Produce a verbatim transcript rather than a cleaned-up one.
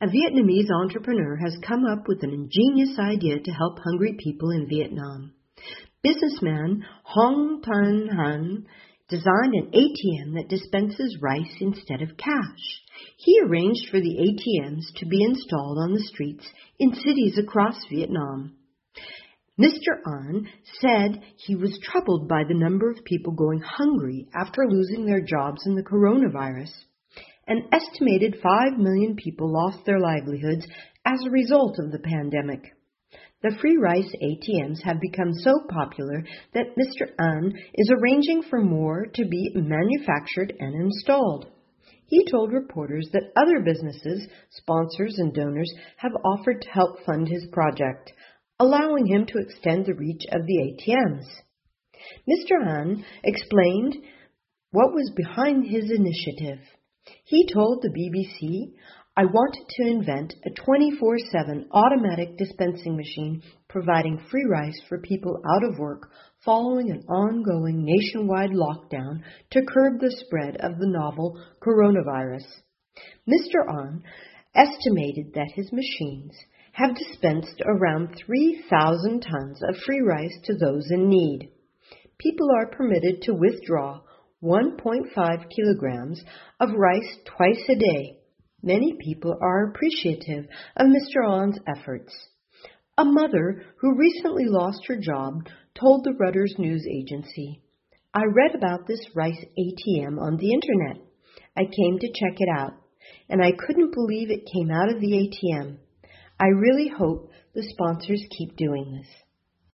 A Vietnamese entrepreneur has come up with an ingenious idea to help hungry people in Vietnam. Businessman Hong Tan Han designed an A T M that dispenses rice instead of cash. He arranged for the A T Ms to be installed on the streets in cities across Vietnam. Mister An said he was troubled by the number of people going hungry after losing their jobs in the coronavirus. An estimated five million people lost their livelihoods as a result of the pandemic. The free rice A T Ms have become so popular that Mister An is arranging for more to be manufactured and installed. He told reporters that other businesses, sponsors, and donors have offered to help fund his project, allowing him to extend the reach of the A T Ms. Mister An explained what was behind his initiative. He told the B B C, "I wanted to invent a twenty-four seven automatic dispensing machine providing free rice for people out of work following an ongoing nationwide lockdown to curb the spread of the novel coronavirus." Mister An estimated that his machines have dispensed around three thousand tons of free rice to those in need. People are permitted to withdraw one point five kilograms of rice twice a day. Many people are appreciative of Mister An's efforts. A mother who recently lost her job told the Reuters news agency, "I read about this rice A T M on the internet. I came to check it out, and I couldn't believe it came out of the A T M. I really hope the sponsors keep doing this."